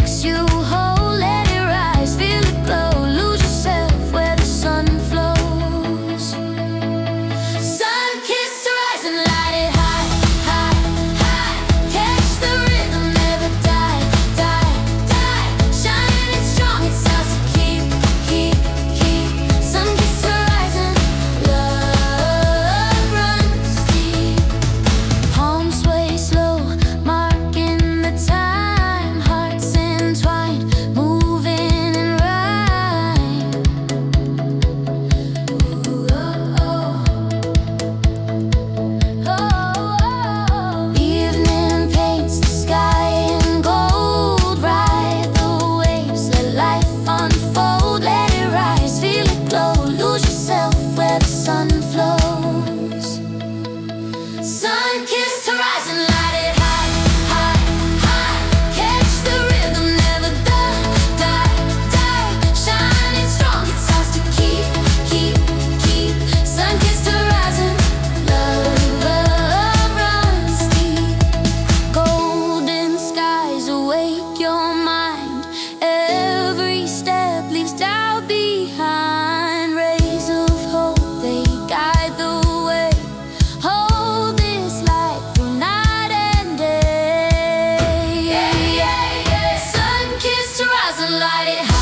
takes you whole, let it rise, feel it glow, lose yourself where the sun flows. Sun-kissed horizon, light it high, high, high. Catch the rhythm, never die, die, die. Shining strong, it's ours to keep, keep, keep. Sun-kissed horizon, love runs deep. Palms sway slow, marking the time. Hearts entwined, moving in rhyme. Ooh, oh, oh. Evening paints the sky in gold. Ride the waves, let life unfold. Let it rise, feel it glow, lose yourself where the sun flows. Sun-kissed horizon, light it high, high, high. Catch the rhythm, never die, die, die. Shining strong, it's ours to keep, keep, keep. Sun-kissed horizon, love runs deep. Golden skies awake your mind. Every step leaves doubt behind. Rays of hope, they guide the way. Hold this light through night and day. Sun-kissed horizon, light it high.